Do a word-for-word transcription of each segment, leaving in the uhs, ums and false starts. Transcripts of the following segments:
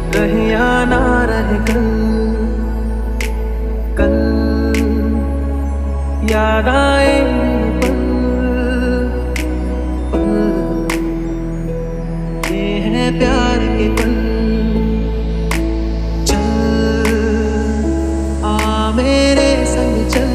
रहे या ना रहे कल, कल याद आए पल, पल ये है प्यार के पल। चल आ मेरे संग चल,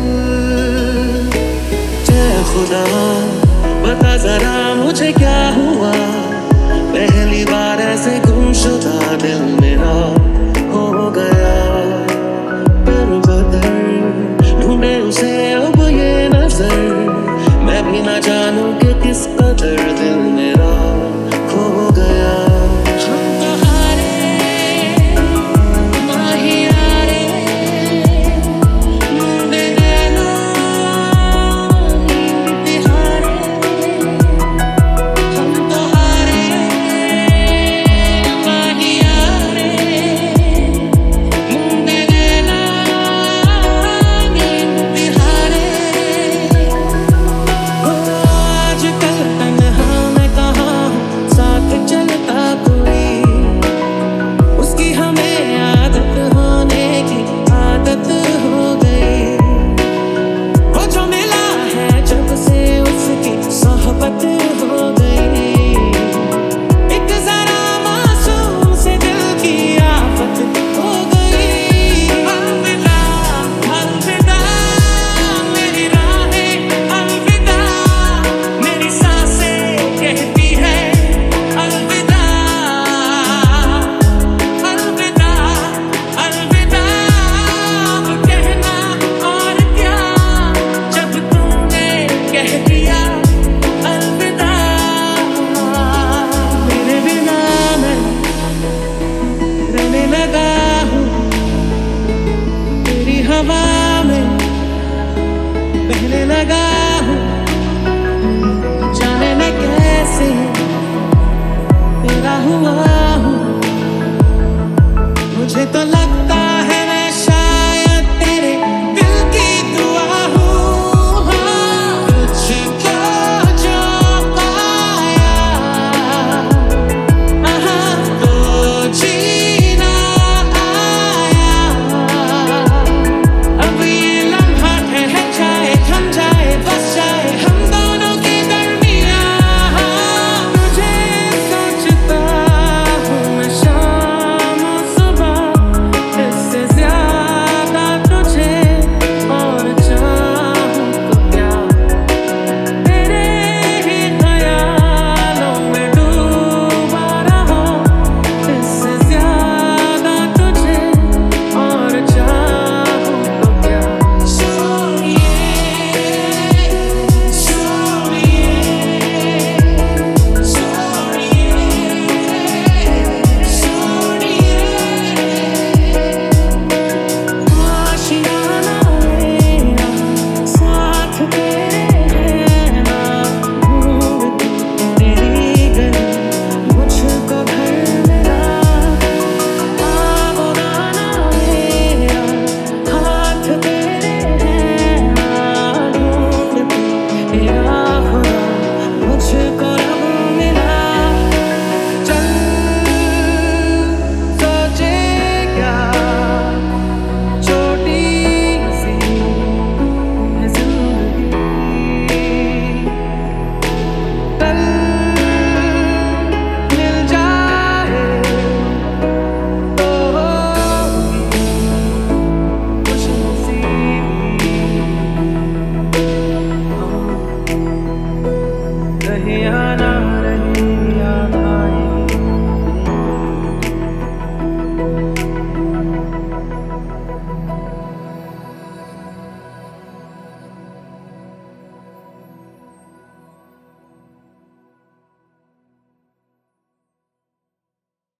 जय खुदा बता जरा मुझे क्या हुआ, पहली बार ऐसे गुमशुदा दिल मेरा हो गया। फिर बदल ढूंढे उसे अब ये नजर, मैं भी ना जानूं कि किस कदर दिल मेरा खो गया। हम तो हारे माहियारे, मुंडे नैना नींद हारे। हम तो हारे माहियारे, मुंडे नैना नींद हारे। ओ आजकल तन्हा मैं कहाँ हूँ, साथ चलता कोई, उसकी हमें आदत होने की आदत हो गई। वो जो मिला है जब से उसकी सोहबत हो गई, एक जरा मासूम से दिल की आफत हो गई। अलविदा अलविदा मेरी राहें, अलविदा मेरी सांसें कहती है अलविदा। अलविदा अलविदा अब कहना और क्या, जब तुमने कह दिया अलविदा। मेरे बिना मैं रहने लगा हूँ, तेरी हवा में बहने लगा हूँ। जाने मैं कैसे तेरा हुआ हूँ, मुझे तो लगा